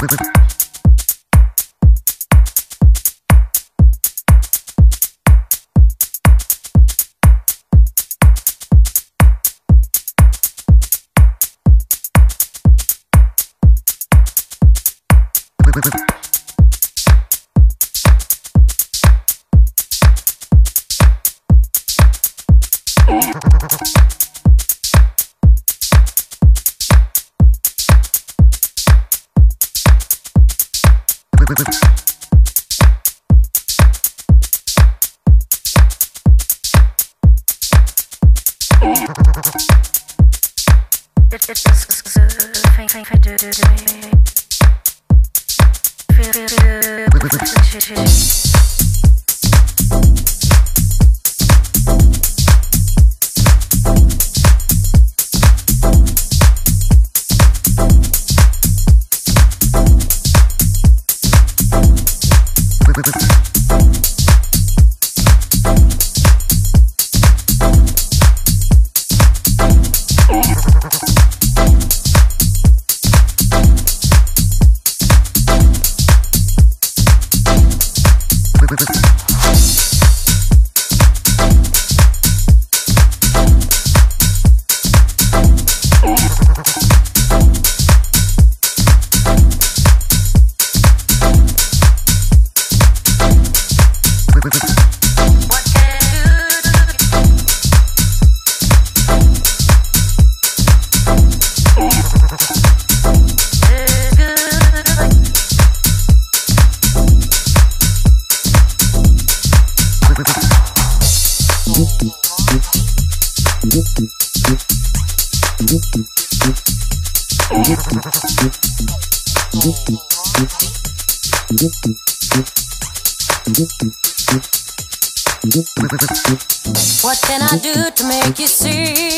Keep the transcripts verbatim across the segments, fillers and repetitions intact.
What can I do to make you see?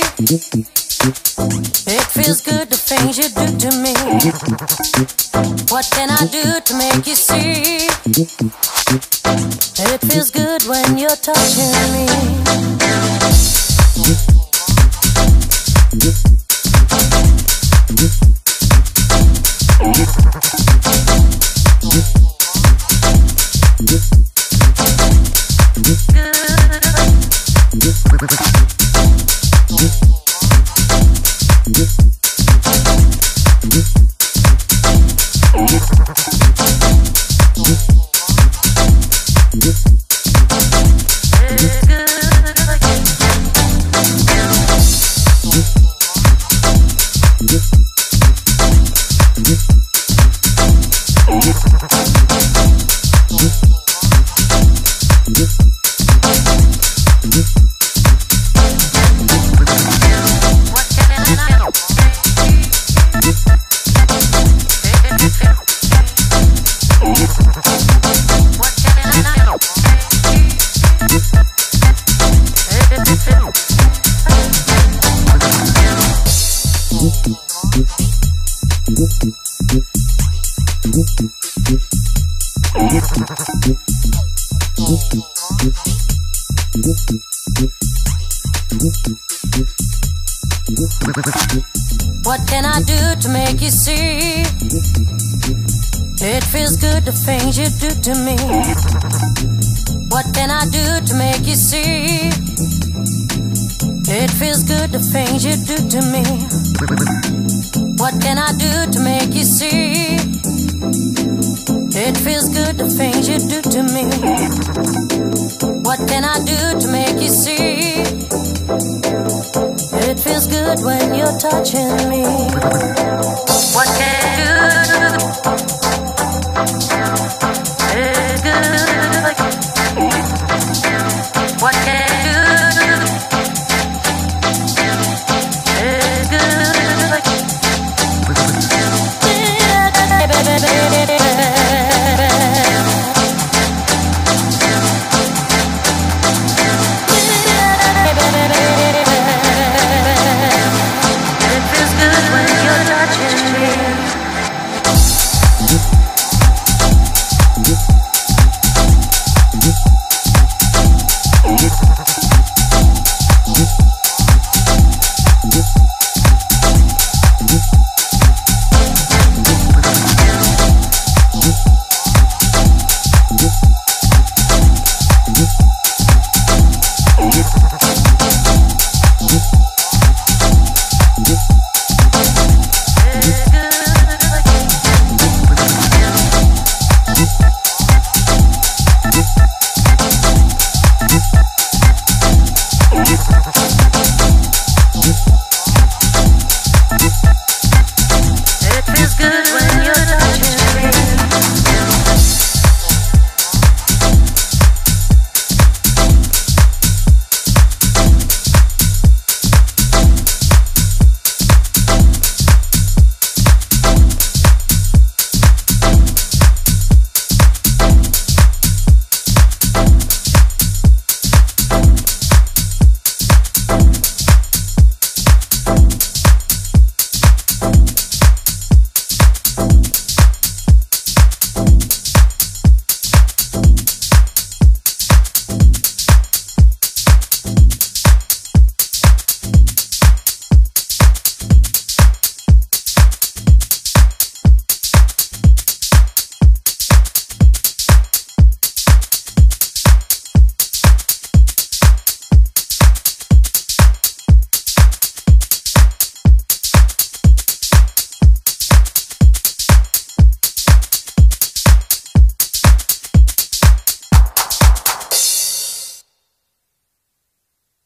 It feels good, the things you do to me. What can I do to make you see? It feels good when you're touching me. What can I do to make you see? It feels good, the things you do to me. What can I do to make you see? It feels good, the things you do to me. What can I do to make you see? It feels good, the things you do to me. What can I do to make you see? It feels good when you're touching me. What can I do?